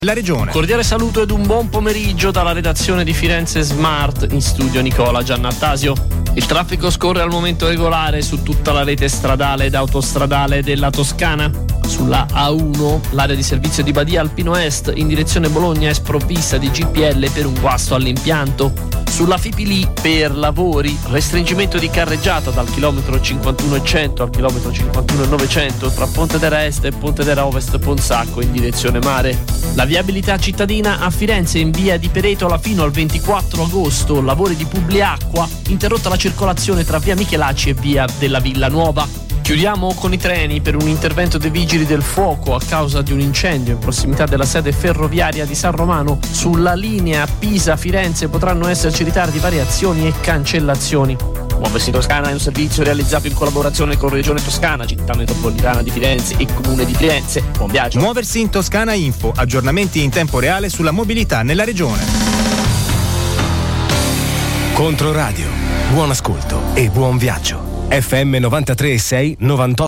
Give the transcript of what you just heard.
La regione. Cordiale saluto ed un buon pomeriggio dalla redazione di Firenze Smart, in studio Nicola Giannattasio. Il traffico scorre al momento regolare su tutta la rete stradale ed autostradale della Toscana. Sulla A1 l'area di servizio di Badia Alpino Est in direzione Bologna è sprovvista di GPL per un guasto all'impianto. Sulla Fipili per lavori, restringimento di carreggiata dal chilometro 51,100 al chilometro 51,900 tra Pontedera Est e Pontedera Ovest Ponsacco in direzione mare. La viabilità cittadina a Firenze in via di Peretola fino al 24 agosto, lavori di Publiacqua, interrotta la circolazione tra via Michelacci e via della Villa Nuova. Chiudiamo con i treni per un intervento dei vigili del fuoco a causa di un incendio in prossimità della sede ferroviaria di San Romano. Sulla linea Pisa-Firenze potranno esserci ritardi, variazioni e cancellazioni. Muoversi in Toscana è un servizio realizzato in collaborazione con Regione Toscana, Città Metropolitana di Firenze e Comune di Firenze. Buon viaggio. Muoversi in Toscana Info, aggiornamenti in tempo reale sulla mobilità nella regione. Controradio, buon ascolto e buon viaggio. FM 93.6 98.